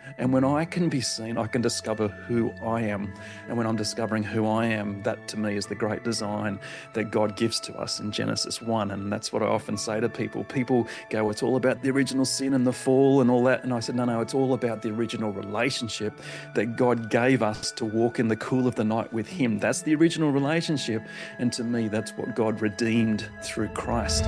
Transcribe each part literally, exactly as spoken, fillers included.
And when I can be seen, I can discover who I am. And when I'm discovering who I am, that to me is the great design that God gives to us in Genesis one. And that's what I often say to people. People go, it's all about the original sin and the fall and all that. And I said, no, no, it's all about the original relationship that God gave us to walk in the cool of the night with Him. That's the original relationship. And to me, that's what God redeemed through Christ.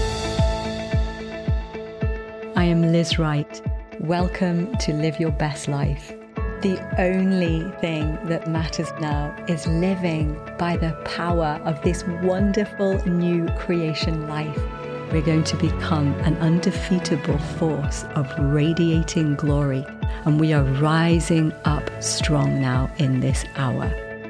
I am Liz Wright. Welcome to Live Your Best Life. The only thing that matters now is living by the power of this wonderful new creation life. We're going to become an undefeatable force of radiating glory, and we are rising up strong now in this hour.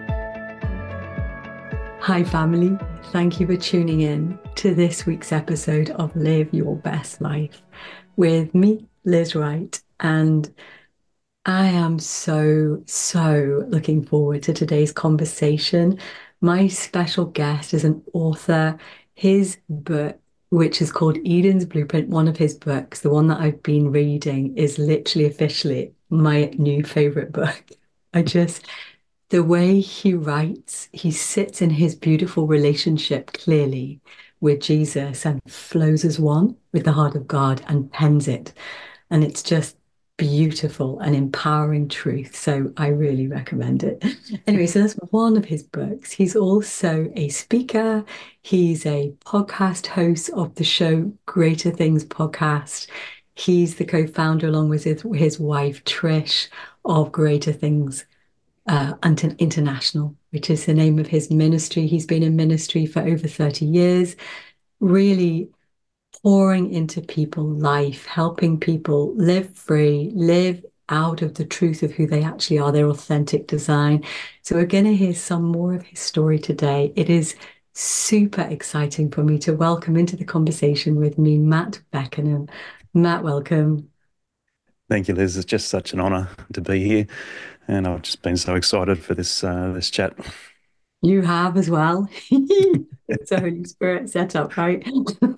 Hi family, thank you for tuning in to this week's episode of Live Your Best Life with me, Liz Wright, and I am so, so looking forward to today's conversation. My special guest is an author. His book, which is called Eden's Blueprint, one of his books, the one that I've been reading, is literally officially my new favorite book. I just, the way he writes, he sits in his beautiful relationship clearly with Jesus and flows as one with the heart of God and pens it. And it's just beautiful and empowering truth. So I really recommend it. Anyway, so that's one of his books. He's also a speaker. He's a podcast host of the show Greater Things podcast. He's the co-founder, along with his, his wife, Trish, of Greater Things uh, International, which is the name of his ministry. He's been in ministry for over thirty years, really pouring into people life, helping people live free, live out of the truth of who they actually are, their authentic design. So we're going to hear some more of his story today. It is super exciting for me to welcome into the conversation with me, Matt Beckenham. Matt, welcome. Thank you, Liz. It's just such an honour to be here. And I've just been so excited for this uh, this chat. You have as well. It's a Holy Spirit setup, right?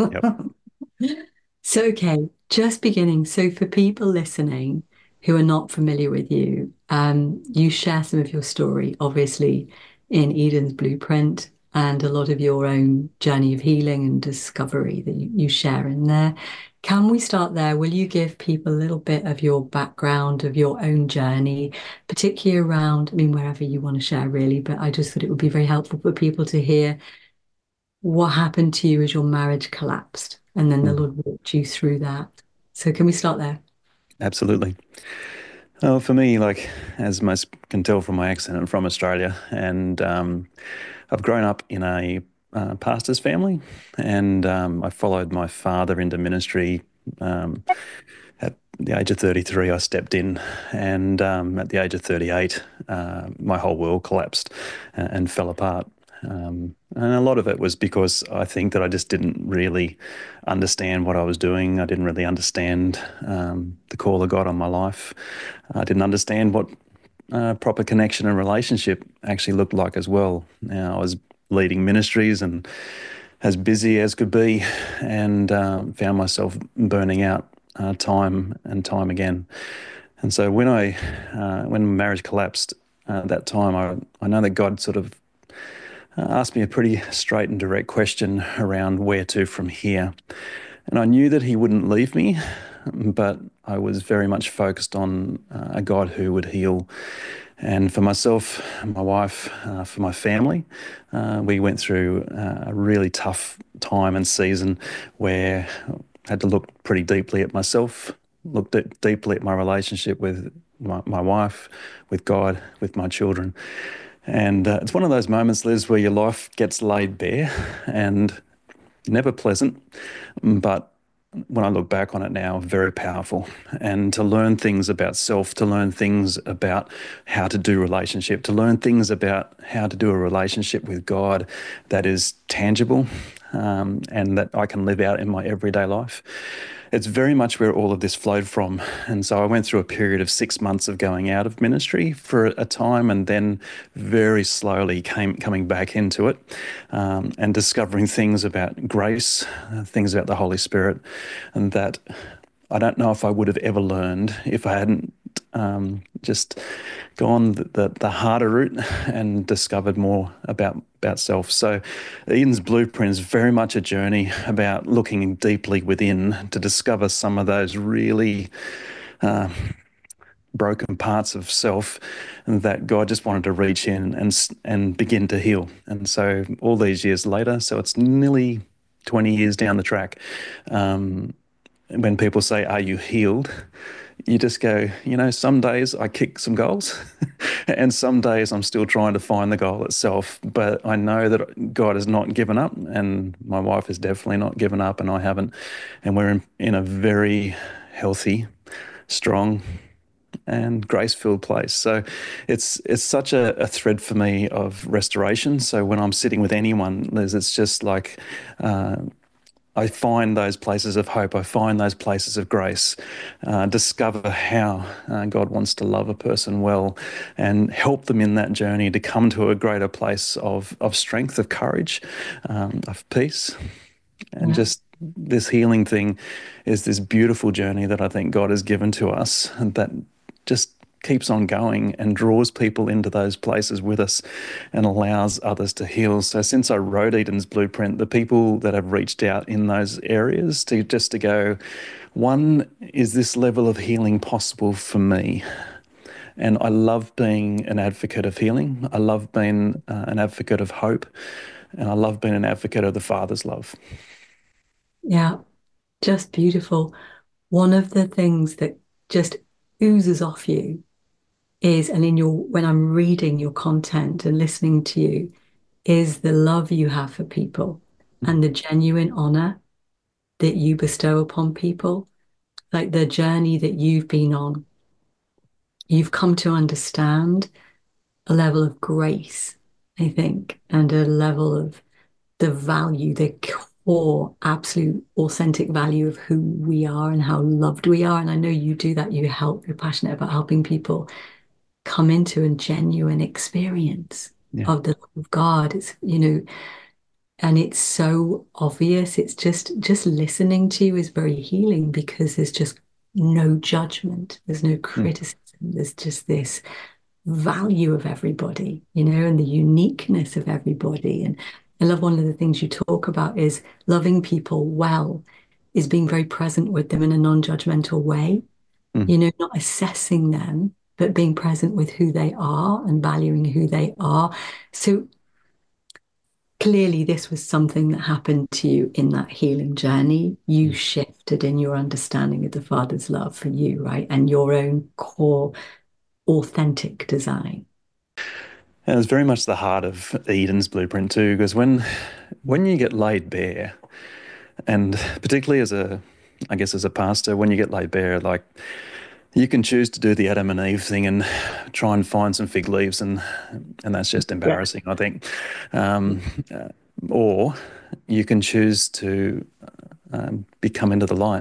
Yep. So, okay, just beginning. So for people listening who are not familiar with you, um, you share some of your story, obviously, in Eden's Blueprint, and a lot of your own journey of healing and discovery that you, you share in there. Can we start there? Will you give people a little bit of your background, of your own journey, particularly around, I mean, wherever you want to share, really, but I just thought it would be very helpful for people to hear what happened to you as your marriage collapsed, and then the Mm. Lord walked you through that. So can we start there? Absolutely. Well, for me, like, as most can tell from my accent, I'm from Australia, and um, I've grown up in a uh, pastor's family, and um, I followed my father into ministry. Um, at the age of thirty-three, I stepped in, and um, at the age of thirty-eight, uh, my whole world collapsed and, and fell apart. Um, and a lot of it was because I think that I just didn't really understand what I was doing. I didn't really understand um, the call of God on my life. I didn't understand what uh, proper connection and relationship actually looked like as well. Now, I was leading ministries and as busy as could be, and um, found myself burning out uh, time and time again. And so when I, uh, when marriage collapsed uh, at that time, I, I know that God sort of uh, asked me a pretty straight and direct question around where to from here. And I knew that He wouldn't leave me, but I was very much focused on uh, a God who would heal. And for myself, my wife, uh, for my family, uh, we went through uh, a really tough time and season where I had to look pretty deeply at myself, look d- deeply at my relationship with my, my wife, with God, with my children. And uh, it's one of those moments, Liz, where your life gets laid bare and never pleasant, but when I look back on it now, very powerful. And to learn things about self, to learn things about how to do relationship, to learn things about how to do a relationship with God that is tangible um, and that I can live out in my everyday life. It's very much where all of this flowed from. And so I went through a period of six months of going out of ministry for a time, and then very slowly came coming back into it um, and discovering things about grace, uh, things about the Holy Spirit, and that I don't know if I would have ever learned if I hadn't um, just gone the, the, the harder route and discovered more about about self. So Eden's Blueprint is very much a journey about looking deeply within to discover some of those really uh, broken parts of self that God just wanted to reach in and and begin to heal. And so all these years later, so it's nearly twenty years down the track, um, when people say, "Are you healed?" You just go, you know, some days I kick some goals and some days I'm still trying to find the goal itself. But I know that God has not given up, and my wife has definitely not given up, and I haven't. And we're in, in a very healthy, strong, and grace-filled place. So it's it's such a, a thread for me of restoration. So when I'm sitting with anyone, Liz, it's just like uh, I find those places of hope. I find those places of grace, uh, discover how uh, God wants to love a person well and help them in that journey to come to a greater place of, of strength, of courage, um, of peace. And Yeah. just this healing thing is this beautiful journey that I think God has given to us, and that just keeps on going and draws people into those places with us and allows others to heal. So since I wrote Eden's Blueprint, the people that have reached out in those areas to just to go, one, is this level of healing possible for me? And I love being an advocate of healing. I love being uh, an advocate of hope. And I love being an advocate of the Father's love. Yeah, just beautiful. One of the things that just oozes off you is, and in your, when I'm reading your content and listening to you, is the love you have for people and the genuine honor that you bestow upon people, like the journey that you've been on. You've come to understand a level of grace, I think, and a level of the value, the core, absolute, authentic value of who we are and how loved we are. And I know you do that. You help, you're passionate about helping people come into a genuine experience Yeah. of the love of God. It's, you know, and it's so obvious. It's just just listening to you is very healing because there's just no judgment, there's no Mm. criticism, there's just this value of everybody, you know, and the uniqueness of everybody. And I love one of the things you talk about is loving people well, is being very present with them in a non-judgmental way, Mm. you know, not assessing them, but being present with who they are and valuing who they are. So clearly, this was something that happened to you in that healing journey. You Mm. shifted in your understanding of the Father's love for you, right? And your own core, authentic design. And it's very much the heart of Eden's Blueprint too, because when when you get laid bare, and particularly as a, I guess as a pastor, when you get laid bare, like you can choose to do the Adam and Eve thing and try and find some fig leaves, and and that's just Yeah. embarrassing, I think. Um, uh, or you can choose to um, be come into the light.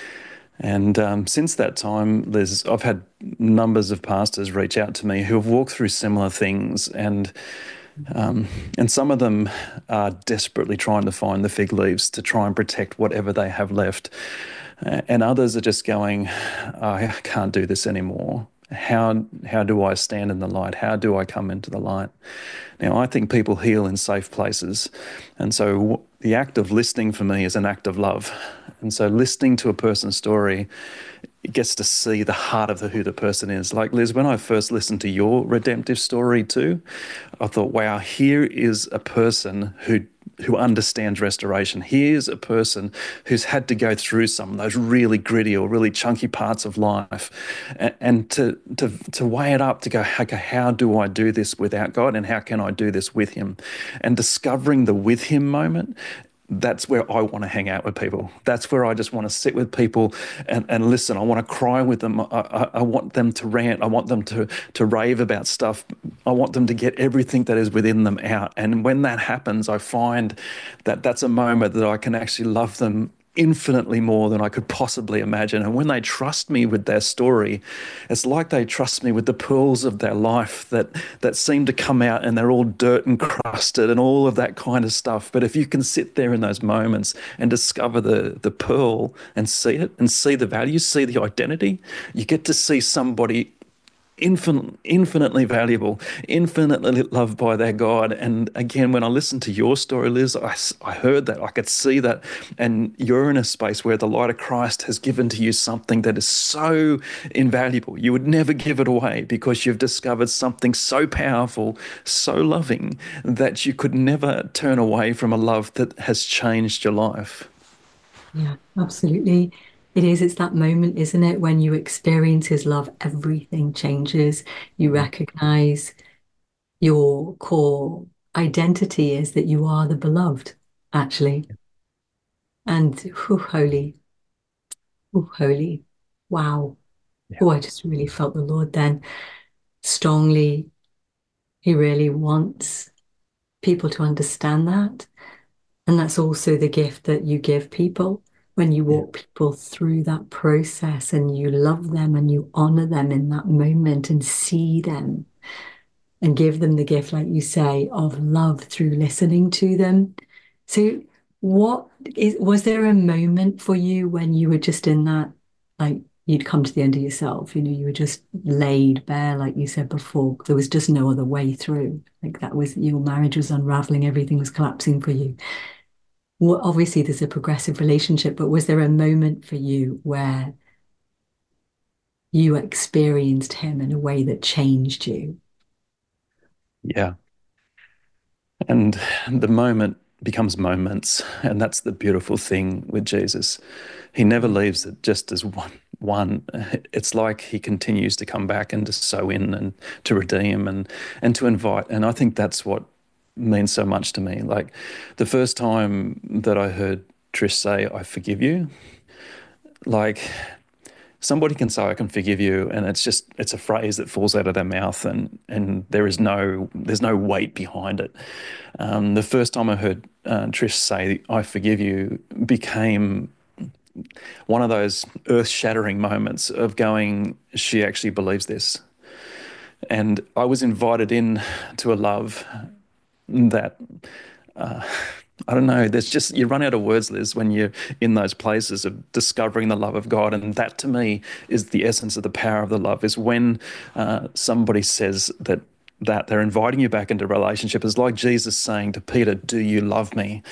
And um, since that time, Liz, I've had numbers of pastors reach out to me who have walked through similar things, and um, and some of them are desperately trying to find the fig leaves to try and protect whatever they have left, and others are just going, I can't do this anymore. How how do I stand in the light? How do I come into the light? Now, I think people heal in safe places, and so the act of listening for me is an act of love. And so listening to a person's story, it gets to see the heart of the, who the person is. Like Liz, when I first listened to your redemptive story too, I thought, wow, here is a person who who understands restoration. Here's a person who's had to go through some of those really gritty or really chunky parts of life, and, and to to to weigh it up to go, okay, how do I do this without God, and how can I do this with Him? And discovering the with Him moment, that's where I want to hang out with people. That's where I just want to sit with people and, and listen. I want to cry with them. I, I, I want them to rant. I want them to, to rave about stuff. I want them to get everything that is within them out. And when that happens, I find that that's a moment that I can actually love them infinitely more than I could possibly imagine. And when they trust me with their story, it's like they trust me with the pearls of their life that that seem to come out and they're all dirt and crusted and all of that kind of stuff. But if you can sit there in those moments and discover the the pearl and see it and see the value, see the identity, you get to see somebody infinite, infinitely valuable, infinitely loved by their God. And again, when I listened to your story, Liz, I, I heard that, I could see that. And you're in a space where the light of Christ has given to you something that is so invaluable. You would never give it away because you've discovered something so powerful, so loving, that you could never turn away from a love that has changed your life. Yeah, absolutely. It is. It's that moment, isn't it? When you experience his love, everything changes. You recognize your core identity is that you are the beloved, actually. And whew, holy, whew, holy. Wow. Yeah. Oh, I just really felt the Lord then strongly. He really wants people to understand that. And that's also the gift that you give people when you Yeah. walk people through that process and you love them and you honor them in that moment and see them and give them the gift, like you say, of love through listening to them. So, what is, was there a moment for you when you were just in that, like you'd come to the end of yourself, you know, you were just laid bare, like you said before, there was just no other way through. Like that was your marriage was unraveling, everything was collapsing for you. Well, obviously there's a progressive relationship, but was there a moment for you where you experienced him in a way that changed you? Yeah. And the moment becomes moments. And that's the beautiful thing with Jesus. He never Yeah. leaves it just as one. One, it's like he continues to come back and to sow in and to redeem and and to invite. And I think that's what means so much to me. Like the first time that I heard Trish say, "I forgive you," like somebody can say I can forgive you, and it's just it's a phrase that falls out of their mouth, and and there is no there's no weight behind it. Um, the first time I heard uh, Trish say I forgive you became one of those earth-shattering moments of going, she actually believes this. And I was invited in to a love that uh, I don't know. There's just you run out of words, Liz, when you're in those places of discovering the love of God, and that to me is the essence of the power of the love. Is when uh, somebody says that that they're inviting you back into relationship. Is like Jesus saying to Peter, "Do you love me?"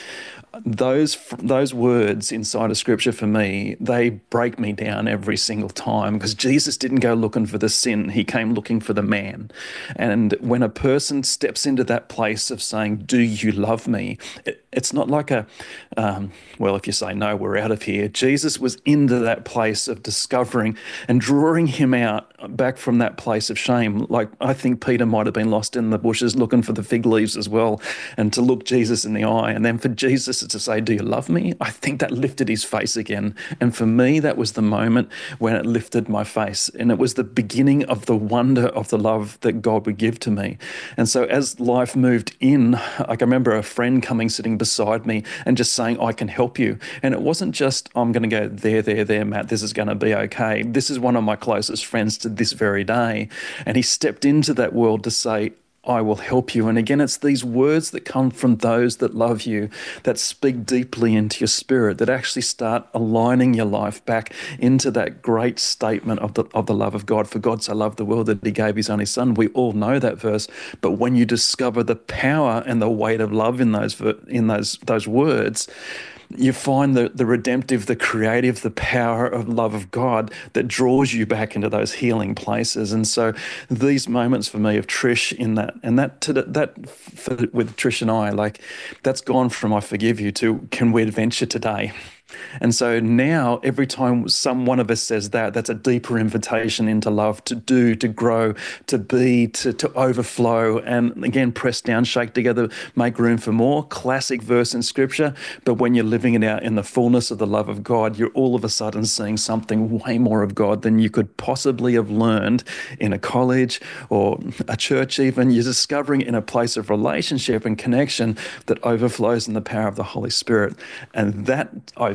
Those those words inside of Scripture for me, they break me down every single time because Jesus didn't go looking for the sin; he came looking for the man. And when a person steps into that place of saying, "Do you love me?" It, it's not like a, um, well, if you say no, we're out of here. Jesus was into that place of discovering and drawing him out back from that place of shame. Like I think Peter might have been lost in the bushes looking for the fig leaves as well, and to look Jesus in the eye, and then for Jesus to say, "Do you love me?" I think that lifted his face again. And for me, that was the moment when it lifted my face. And it was the beginning of the wonder of the love that God would give to me. And so as life moved in, like I remember a friend coming, sitting beside me and just saying, "I can help you." And it wasn't just, "I'm going to go there, there, there, Matt, this is going to be okay." This is one of my closest friends to this very day. And he stepped into that world to say, "I will help you." And again, it's these words that come from those that love you, that speak deeply into your spirit, that actually start aligning your life back into that great statement of the of the love of God. For God so loved the world that he gave his only son. We all know that verse. But when you discover the power and the weight of love in those in those those words, you find the, the redemptive, the creative, the power of love of God that draws you back into those healing places. And so these moments for me of Trish in that, and that to that for, with Trish and I, like that's gone from "I forgive you" to "Can we adventure today?" And so now every time some one of us says that, that's a deeper invitation into love, to do, to grow, to be, to, to overflow. And again, press down, shake together, make room for more. Classic verse in Scripture. But when you're living it out in the fullness of the love of God, you're all of a sudden seeing something way more of God than you could possibly have learned in a college or a church even. You're discovering in a place of relationship and connection that overflows in the power of the Holy Spirit. And that, I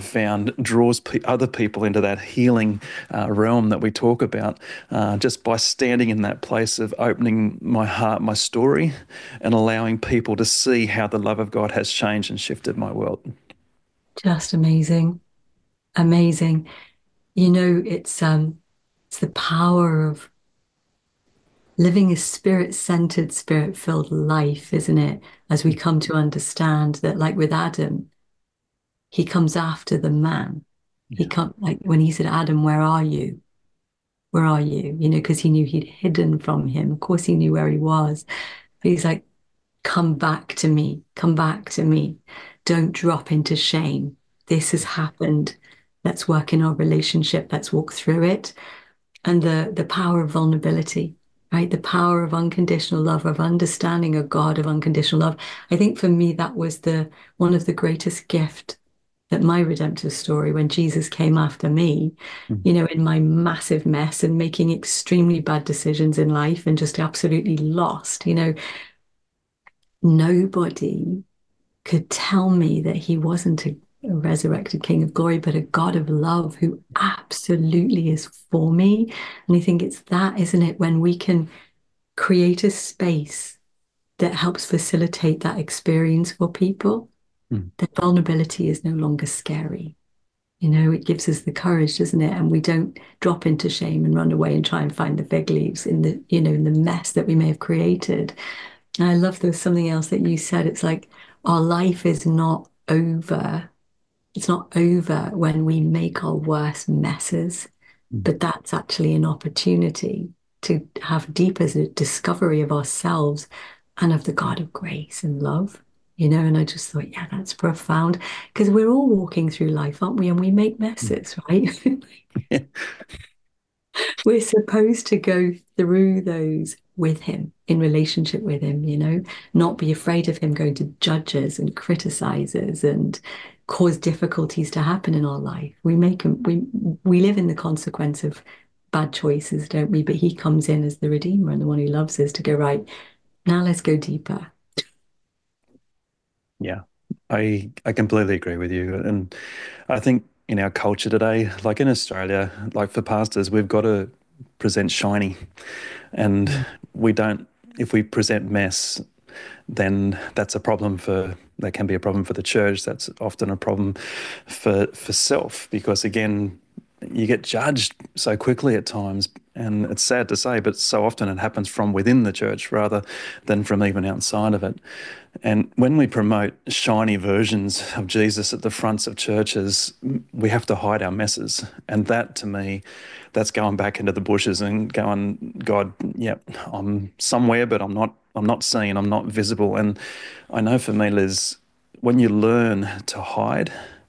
I've found draws pe other people into that healing uh, realm that we talk about, uh, just by standing in that place of opening my heart, my story, and allowing people to see how the love of God has changed and shifted my world. Just amazing. Amazing. You know, it's um it's the power of living a spirit-centered, spirit-filled life, isn't it? As we come to understand that, like with Adam, he comes after the man. He Yeah. come like when he said, Adam, where are you? Where are you? You know, because he knew he'd hidden from him. Of course, he knew where he was. But he's like, come back to me, come back to me. Don't drop into shame. This has happened. Let's work in our relationship. Let's walk through it. And the the power of vulnerability, right? The power of unconditional love, of understanding a God of unconditional love. I think for me, that was the one of the greatest gift that my redemptive story, when Jesus came after me, Mm. you know, in my massive mess and making extremely bad decisions in life and just absolutely lost, you know, nobody could tell me that he wasn't a, a resurrected King of glory, but a God of love who absolutely is for me. And I think it's that, isn't it, when we can create a space that helps facilitate that experience for people, Mm. that vulnerability is no longer scary. You know, it gives us the courage, doesn't it? And we don't drop into shame and run away and try and find the fig leaves in the, you know, in the mess that we may have created. And I love there's something else that you said. It's like our life is not over. It's not over when we make our worst messes, Mm. but that's actually an opportunity to have deeper discovery of ourselves and of the God of grace and love, you know. And I just thought, yeah, that's profound because we're all walking through life, aren't we? And we make Mm. messes, right? Yeah. We're supposed to go through those with him, in relationship with him, you know, not be afraid of him going to judge us and criticize us and cause difficulties to happen in our life. We make them, we we live in the consequence of bad choices, don't we? But he comes in as the Redeemer and the one who loves us to go, right, now let's go deeper. Yeah. I I completely agree with you. And I think in our culture today, like in Australia, like for pastors, we've got to present shiny. And Mm. we don't, if we present mess, then that's a problem for, that can be a problem for the church. That's often a problem for for self, because again, you get judged so quickly at times. And it's sad to say, but so often it happens from within the church rather than from even outside of it. And when we promote shiny versions of Jesus at the fronts of churches, we have to hide our messes. And that, to me, that's going back into the bushes and going, God, yep, I'm somewhere, but I'm not, I'm not seen, I'm not visible. And I know for me, Liz, when you learn to hide,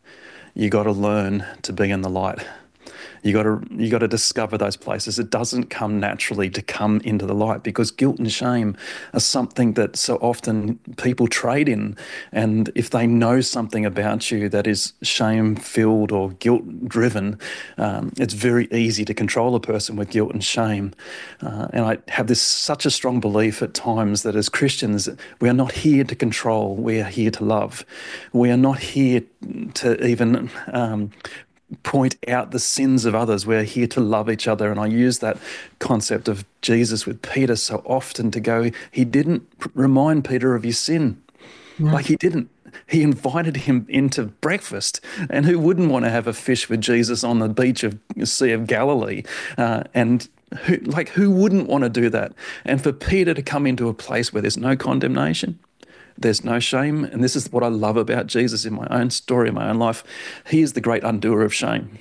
you got to learn to be in the light. You got to you got to discover those places. It doesn't come naturally to come into the light, because guilt and shame are something that so often people trade in. And if they know something about you that is shame-filled or guilt-driven, um, it's very easy to control a person with guilt and shame. Uh, and I have this such a strong belief at times that as Christians, we are not here to control. We are here to love. We are not here to even um, point out the sins of others. We're here to love each other. And I use that concept of Jesus with Peter so often to go, he didn't remind Peter of your sin. Yeah. Like he didn't. He invited him into breakfast. And who wouldn't want to have a fish with Jesus on the beach of the Sea of Galilee? Uh, and who, like, who wouldn't want to do that? And for Peter to come into a place where there's no condemnation, there's no shame. And this is what I love about Jesus in my own story, in my own life. He is the great undoer of shame.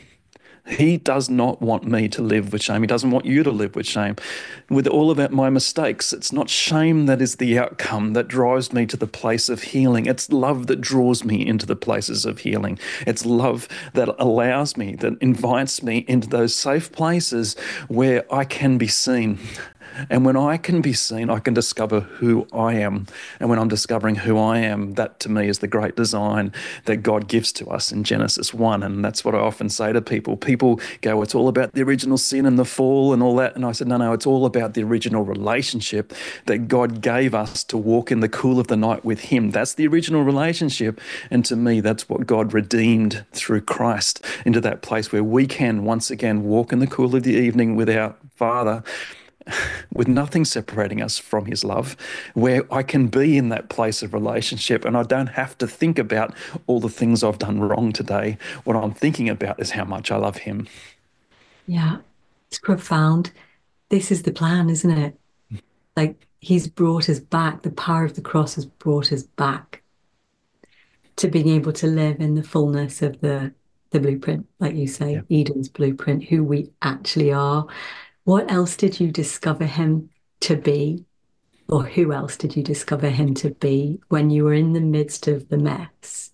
He does not want me to live with shame. He doesn't want you to live with shame. With all of my mistakes, it's not shame that is the outcome that drives me to the place of healing. It's love that draws me into the places of healing. It's love that allows me, that invites me into those safe places where I can be seen. And when I can be seen, I can discover who I am. And when I'm discovering who I am, that to me is the great design that God gives to us in Genesis one. And that's what I often say to people. People go, it's all about the original sin and the fall and all that. And I said, no, no, it's all about the original relationship that God gave us to walk in the cool of the night with Him. That's the original relationship. And to me, that's what God redeemed through Christ into that place where we can once again walk in the cool of the evening with our Father, with nothing separating us from His love, where I can be in that place of relationship and I don't have to think about all the things I've done wrong today. What I'm thinking about is how much I love Him. Yeah, it's profound. This is the plan, isn't it? Like He's brought us back. The power of the cross has brought us back to being able to live in the fullness of the the blueprint, like you Yeah. say, Eden's blueprint, who we actually are. What else did you discover Him to be? Or who else did you discover Him to be when you were in the midst of the mess?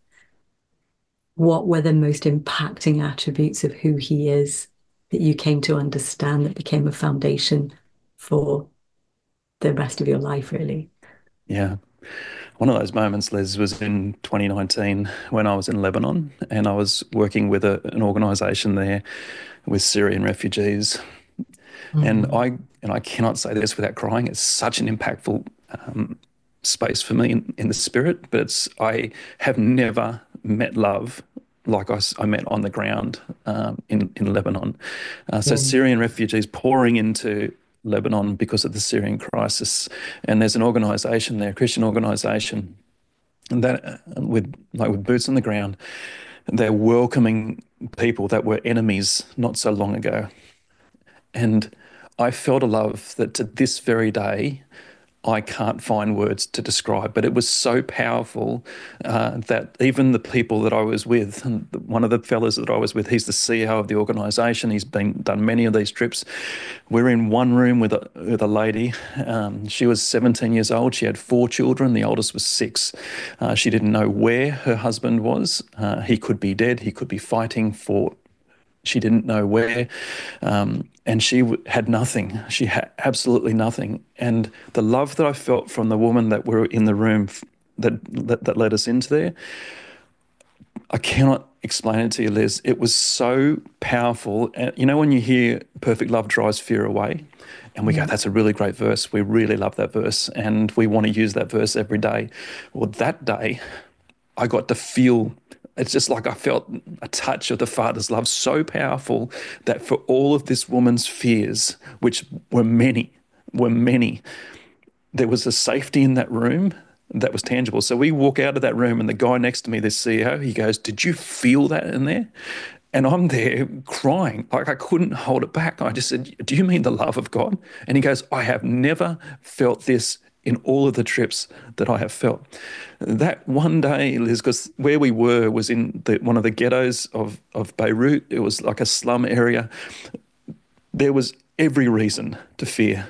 What were the most impacting attributes of who He is that you came to understand that became a foundation for the rest of your life, really? Yeah. One of those moments, Liz, was in twenty nineteen when I was in Lebanon and I was working with a, an organisation there with Syrian refugees. And Mm, I and I cannot say this without crying. It's such an impactful um, space for me in, in the spirit. But it's I have never met love like I, I met on the ground um, in in Lebanon. Uh, so mm, Syrian refugees pouring into Lebanon because of the Syrian crisis, and there's an organisation there, a Christian organisation, that uh, with like with boots on the ground, they're welcoming people that were enemies not so long ago. And I felt a love that to this very day, I can't find words to describe, but it was so powerful uh, that even the people that I was with, and one of the fellows that I was with, he's the C E O of the organisation. He's been done many of these trips. We're in one room with a, with a lady. Um, she was seventeen years old. She had four children. The oldest was six. Uh, she didn't know where her husband was. Uh, he could be dead. He could be fighting for she didn't know where, um, and she w- had nothing. She had absolutely nothing. And the love that I felt from the woman that were in the room f- that, that that led us into there, I cannot explain it to you, Liz. It was so powerful. And you know when you hear "perfect love drives fear away," and we go, yeah. "That's a really great verse. We really love that verse, and we want to use that verse every day." Well, that day, I got to feel it's just like I felt a touch of the Father's love so powerful that for all of this woman's fears, which were many, were many, there was a safety in that room that was tangible. So we walk out of that room and the guy next to me, the C E O, he goes, "Did you feel that in there?" And I'm there crying, like I couldn't hold it back. I just said, "Do you mean the love of God?" And he goes, "I have never felt this in all of the trips that I have felt." That one day, Liz, because where we were was in the, one of the ghettos of, of Beirut. It was like a slum area. There was every reason to fear.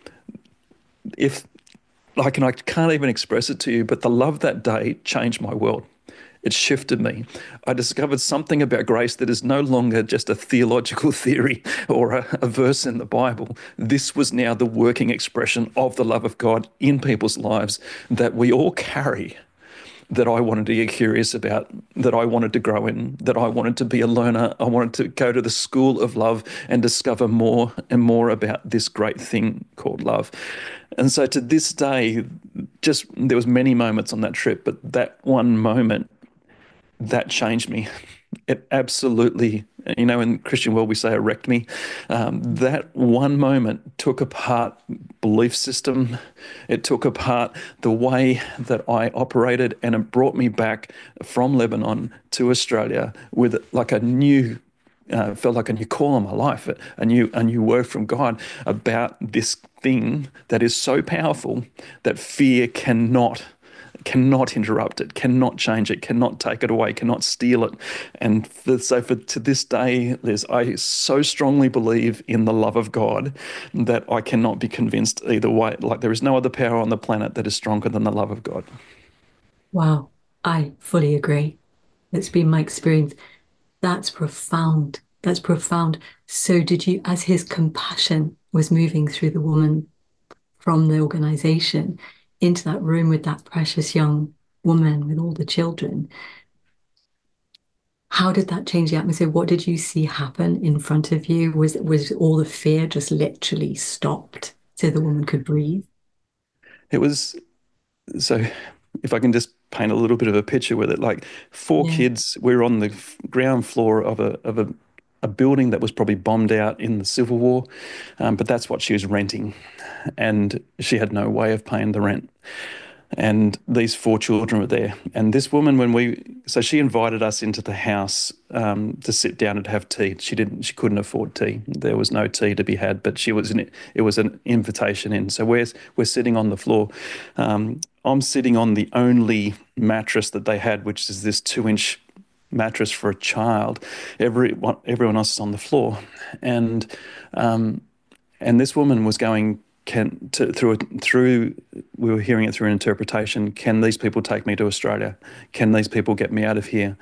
If like, and I can't even express it to you, but the love that day changed my world. It shifted me. I discovered something about grace that is no longer just a theological theory or a, a verse in the Bible. This was now the working expression of the love of God in people's lives that we all carry, that I wanted to get curious about, that I wanted to grow in, that I wanted to be a learner. I wanted to go to the school of love and discover more and more about this great thing called love. And so to this day, just there was many moments on that trip, but that one moment that changed me. It absolutely, you know, in Christian world we say it wrecked me. Um, that one moment took apart belief system. It took apart the way that I operated, and it brought me back from Lebanon to Australia with like a new uh, felt like a new call on my life, a new a new word from God about this thing that is so powerful that fear cannot cannot interrupt it, cannot change it, cannot take it away, cannot steal it. And for, so for to this day, Liz, I so strongly believe in the love of God that I cannot be convinced either way. Like there is no other power on the planet that is stronger than the love of God. Wow. I fully agree. It's been my experience. That's profound. That's profound. So, did you, as his compassion was moving through the woman, from the organization into that room with that precious young woman with all the children. How did that change the atmosphere? What did you see happen in front of you? Was was all the fear just literally stopped so the woman could breathe? It was so, if I can just paint a little bit of a picture with it, like four Yeah. kids, we were on the f- ground floor of a of a, a building that was probably bombed out in the Civil War, um, but that's what she was renting, and she had no way of paying the rent. And these four children were there. And this woman, when we, so she invited us into the house um, to sit down and have tea. She didn't, she couldn't afford tea. There was no tea to be had, but she was in it. It was an invitation in. So we're we're sitting on the floor. Um, I'm sitting on the only mattress that they had, which is this two-inch mattress for a child. Everyone everyone else is on the floor, and um, and this woman was going, can to, through through we were hearing it through an interpretation. Can these people take me to Australia? Can these people get me out of here?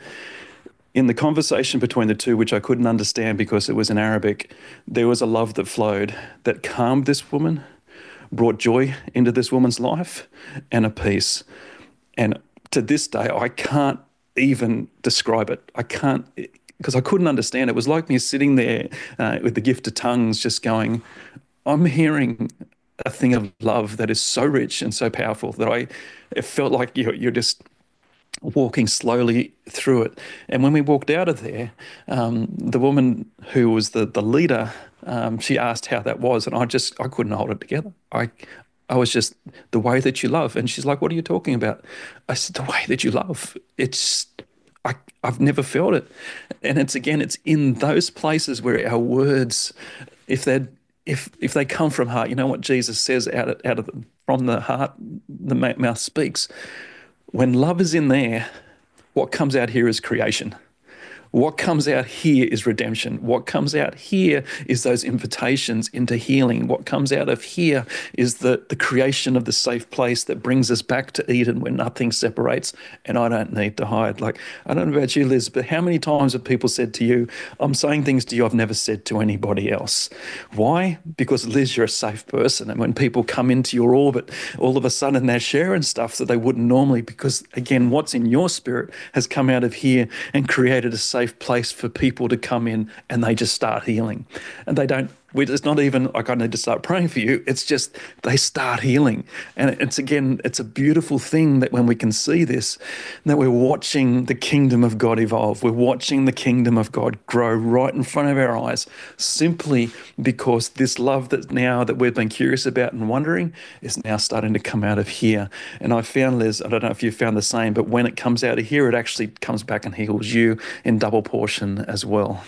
In the conversation between the two, which I couldn't understand because it was in Arabic, there was a love that flowed that calmed this woman, brought joy into this woman's life, and a peace. And to this day, I can't even describe it. I can't, because I couldn't understand. It was like me sitting there uh, with the gift of tongues, just going, I'm hearing a thing of love that is so rich and so powerful that I, it felt like you're, you're just walking slowly through it. And when we walked out of there, um, the woman who was the the leader, um, she asked how that was, and I just I couldn't hold it together. I I was just, the way that you love, and she's like, "What are you talking about?" I said, "The way that you love. It's." I, I've never felt it. And it's again, it's in those places where our words, if they're if if they come from heart, you know what Jesus says, out of, out of the, from the heart, the mouth speaks. When love is in there, what comes out here is creation. What comes out here is redemption. What comes out here is those invitations into healing. What comes out of here is the, the creation of the safe place that brings us back to Eden where nothing separates and I don't need to hide. Like, I don't know about you, Liz, but how many times have people said to you, I'm saying things to you I've never said to anybody else? Why? Because, Liz, you're a safe person. And when people come into your orbit, all of a sudden they're sharing stuff that they wouldn't normally, because, again, what's in your spirit has come out of here and created a safe place for people to come in, and they just start healing. And they don't, it's not even like I need to start praying for you. It's just they start healing. And it's, again, it's a beautiful thing that when we can see this, that we're watching the kingdom of God evolve. We're watching the kingdom of God grow right in front of our eyes, simply because this love that now that we've been curious about and wondering is now starting to come out of here. And I found, Liz, I don't know if you found the same, but when it comes out of here, it actually comes back and heals you in double portion as well.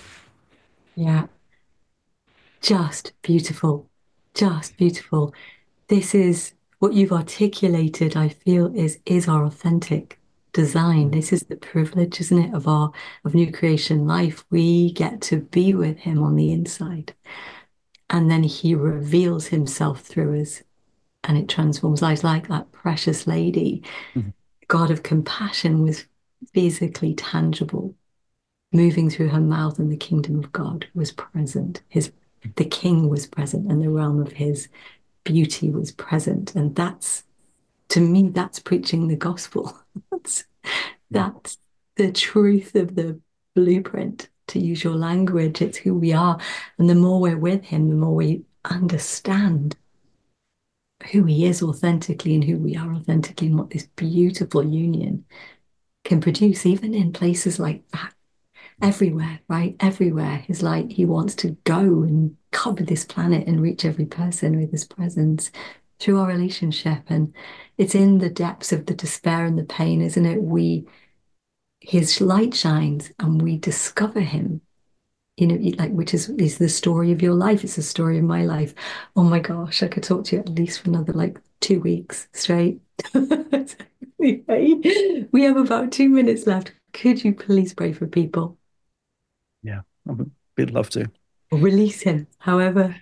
Yeah, just beautiful. Just beautiful. This is what you've articulated, I feel, is is our authentic design. Mm. This is the privilege, isn't it, of our of new creation life. We get to be with him on the inside. And then he reveals himself through us and it transforms lives like that precious lady. Mhm. God of compassion was physically tangible, moving through her mouth, and the kingdom of God was present. His the king was present, and the realm of his beauty was present. And that's, to me, that's preaching the gospel. That's Yeah. that's the truth of the blueprint, to use your language. It's who we are. And the more we're with him, the more we understand who he is authentically and who we are authentically, and what this beautiful union can produce, even in places like that. Everywhere, right? Everywhere. His light, he wants to go and cover this planet and reach every person with his presence through our relationship. And it's in the depths of the despair and the pain, isn't it? We, his light shines and we discover him, you know, like, which is is the story of your life. It's the story of my life. Oh my gosh, I could talk to you at least for another like two weeks straight. Anyway, we have about two minutes left. Could you please pray for people? Yeah, I'd love to. Or release him, however.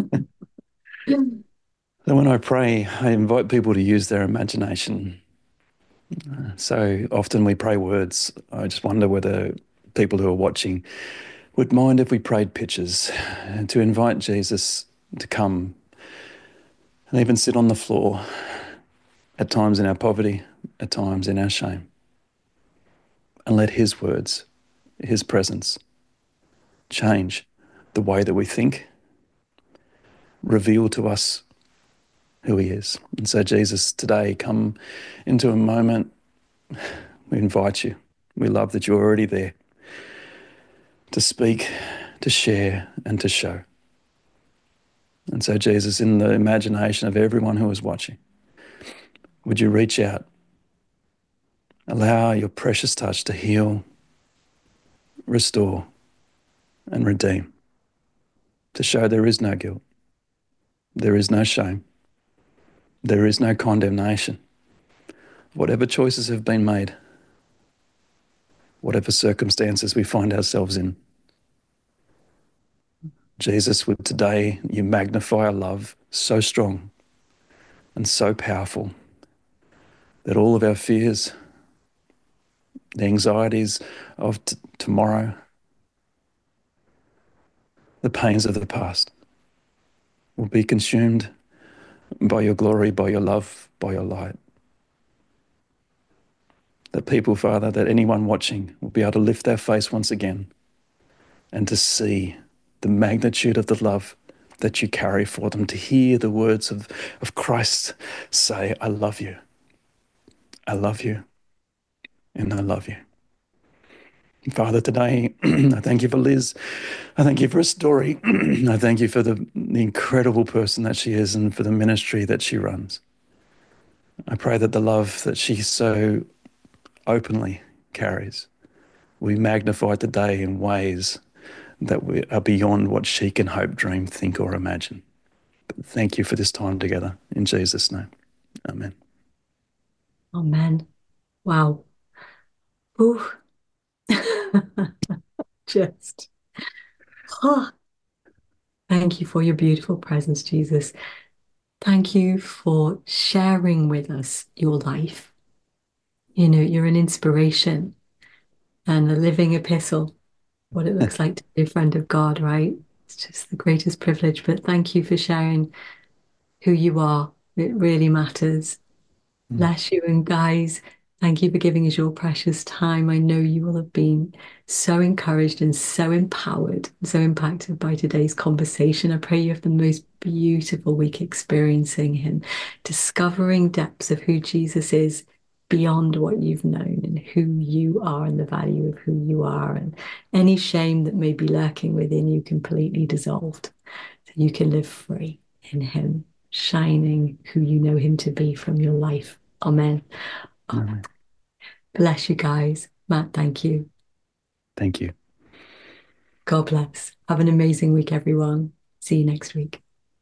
So when I pray, I invite people to use their imagination. So often we pray words. I just wonder whether people who are watching would mind if we prayed pictures, and to invite Jesus to come and even sit on the floor, at times in our poverty, at times in our shame, and let his words, his presence, change the way that we think, reveal to us who he is. And so, Jesus, today, come into a moment. We invite you. We love that you're already there to speak, to share, and to show. And so, Jesus, in the imagination of everyone who is watching, would you reach out, allow your precious touch to heal, restore, and redeem, to show there is no guilt, there is no shame, there is no condemnation. Whatever choices have been made, whatever circumstances we find ourselves in, Jesus, would today you magnify a love so strong and so powerful that all of our fears, the anxieties of t- tomorrow, the pains of the past will be consumed by your glory, by your love, by your light. That people, Father, that anyone watching will be able to lift their face once again and to see the magnitude of the love that you carry for them, to hear the words of, of Christ say, I love you, I love you, and I love you. Father, today, I thank you for Liz. I thank you for her story. I thank you for the, the incredible person that she is and for the ministry that she runs. I pray that the love that she so openly carries, we magnify today in ways that we are beyond what she can hope, dream, think, or imagine. But thank you for this time together. In Jesus' name, amen. Amen. Wow. Ooh. Just, oh, thank you for your beautiful presence, Jesus. Thank you for sharing with us your life. You know, you're an inspiration and a living epistle, what it looks like to be a friend of God, right? It's just the greatest privilege. But thank you for sharing who you are. It really matters. Mm. Bless you. And guys, thank you for giving us your precious time. I know you will have been so encouraged and so empowered, so impacted by today's conversation. I pray you have the most beautiful week experiencing Him, discovering depths of who Jesus is beyond what you've known and who you are and the value of who you are. And any shame that may be lurking within you completely dissolved so you can live free in Him, shining who you know Him to be from your life. Amen. Oh, Amen. bless you guys. Matt, thank you. Thank you. God bless. Have an amazing week, everyone. See you next week.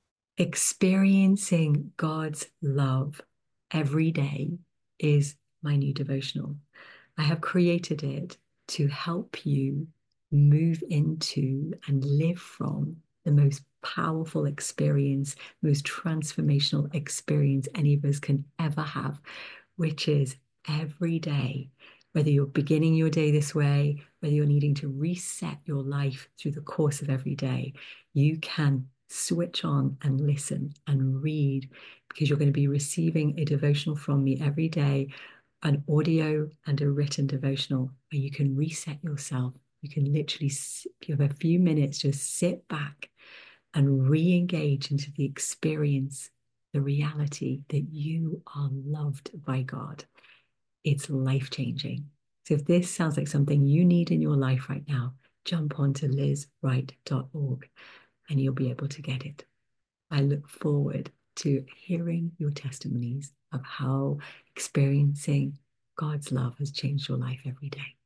Experiencing God's love every day is my new devotional. I have created it to help you move into and live from the most powerful experience, most transformational experience any of us can ever have, which is every day, whether you're beginning your day this way, whether you're needing to reset your life through the course of every day, you can switch on and listen and read because you're going to be receiving a devotional from me every day, an audio and a written devotional where you can reset yourself. You can literally, if you have a few minutes, just sit back and re-engage into the experience, the reality that you are loved by God. It's life-changing. So if this sounds like something you need in your life right now, jump onto liz wright dot org and you'll be able to get it. I look forward to hearing your testimonies of how experiencing God's love has changed your life every day.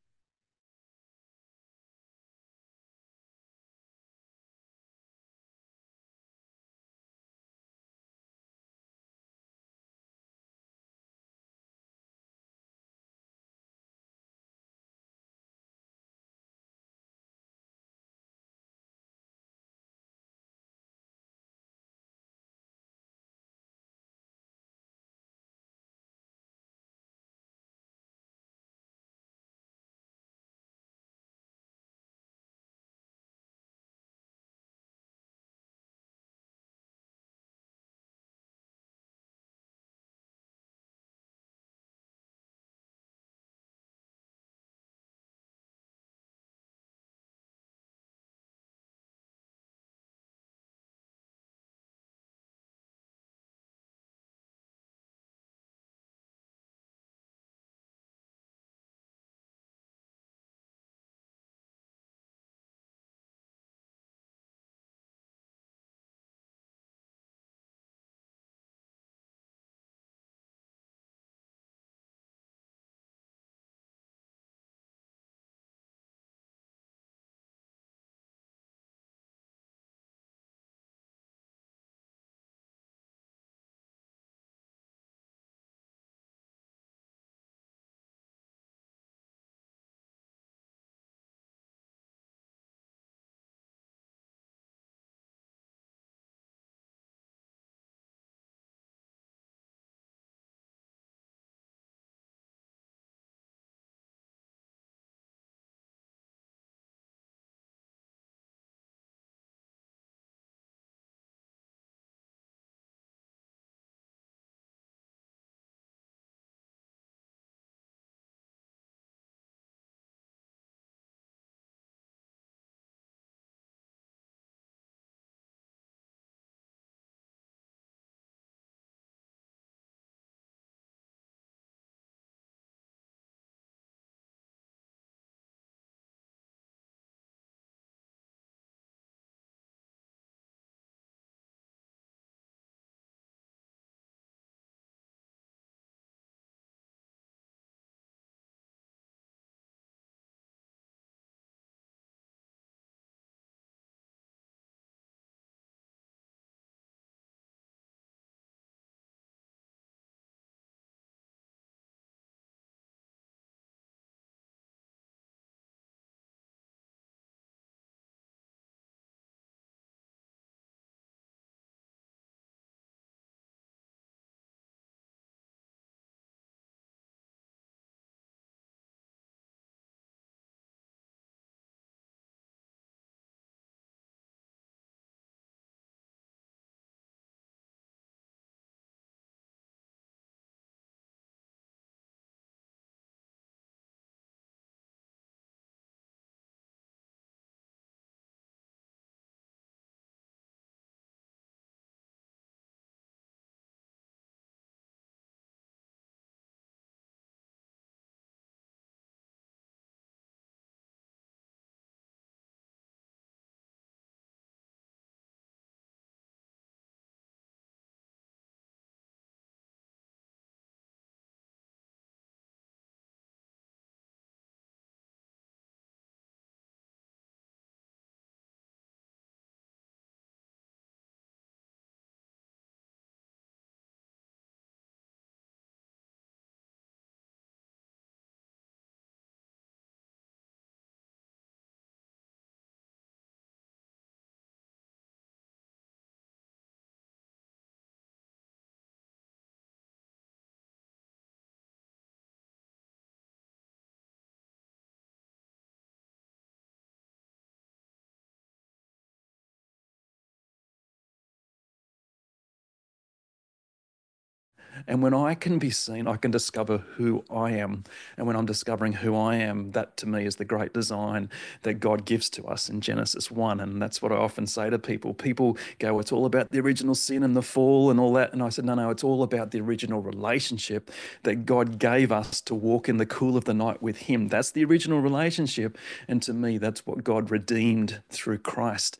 And when I can be seen, I can discover who I am. And when I'm discovering who I am, that to me is the great design that God gives to us in Genesis one. And that's what I often say to people. People go, it's all about the original sin and the fall and all that. And I said, no, no, it's all about the original relationship that God gave us to walk in the cool of the night with Him. That's the original relationship. And to me, that's what God redeemed through Christ.